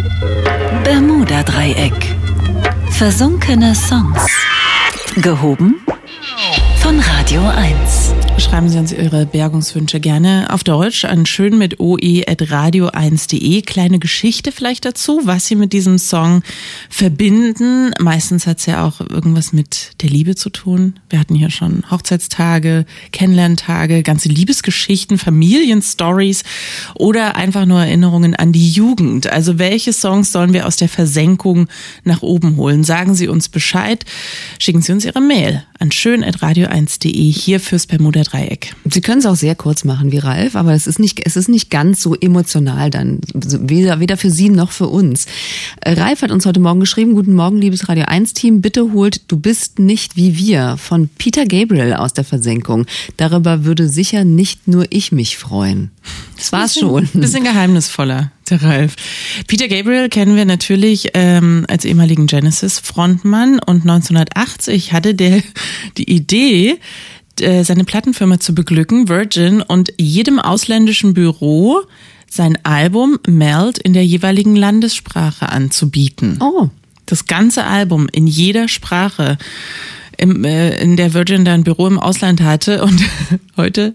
Bermuda-Dreieck. Versunkene Songs. Gehoben von Radio 1. Schreiben Sie uns Ihre Bergungswünsche gerne auf Deutsch an schön@radio1.de. Kleine Geschichte vielleicht dazu, was Sie mit diesem Song verbinden. Meistens hat es ja auch irgendwas mit der Liebe zu tun. Wir hatten hier schon Hochzeitstage, Kennenlerntage, ganze Liebesgeschichten, Familienstories oder einfach nur Erinnerungen an die Jugend. Also welche Songs sollen wir aus der Versenkung nach oben holen? Sagen Sie uns Bescheid. Schicken Sie uns Ihre Mail an schön@radio1.de hier fürs Bermuda-Dreieck. Sie können es auch sehr kurz machen wie Ralf, aber es ist nicht ganz so emotional dann, weder für Sie noch für uns. Ralf hat uns heute Morgen geschrieben: Guten Morgen, liebes Radio 1-Team, bitte holt Du bist nicht wie wir von Peter Gabriel aus der Versenkung. Darüber würde sicher nicht nur ich mich freuen. Das war's schon. Ein bisschen geheimnisvoller, der Ralf. Peter Gabriel kennen wir natürlich als ehemaligen Genesis-Frontmann, und 1980 hatte der die Idee, seine Plattenfirma zu beglücken, Virgin, und jedem ausländischen Büro sein Album Melt in der jeweiligen Landessprache anzubieten. Oh. Das ganze Album in jeder Sprache, in der Virgin da ein Büro im Ausland hatte, und heute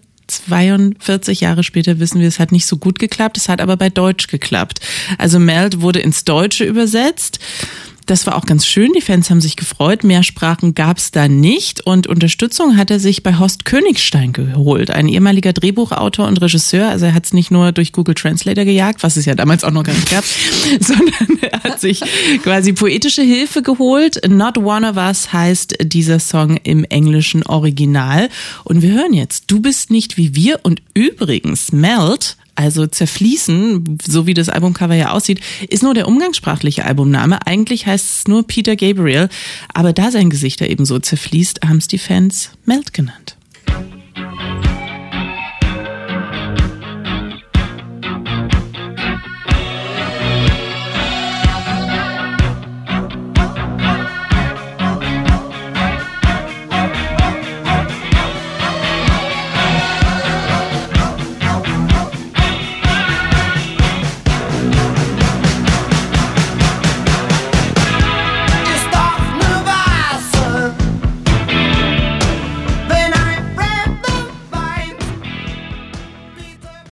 42 Jahre später wissen wir, es hat nicht so gut geklappt, es hat aber bei Deutsch geklappt. Also Melt wurde ins Deutsche übersetzt. Das war auch ganz schön, die Fans haben sich gefreut, mehr Sprachen gab's da nicht, und Unterstützung hat er sich bei Horst Königstein geholt, ein ehemaliger Drehbuchautor und Regisseur. Also er hat es nicht nur durch Google Translator gejagt, was es ja damals auch noch gar nicht gab, sondern er hat sich quasi poetische Hilfe geholt. Not One of Us heißt dieser Song im englischen Original, und wir hören jetzt Du bist nicht wie wir. Und übrigens Melt, also zerfließen, so wie das Albumcover ja aussieht, ist nur der umgangssprachliche Albumname. Eigentlich heißt es nur Peter Gabriel, aber da sein Gesicht da eben so zerfließt, haben es die Fans Melt genannt.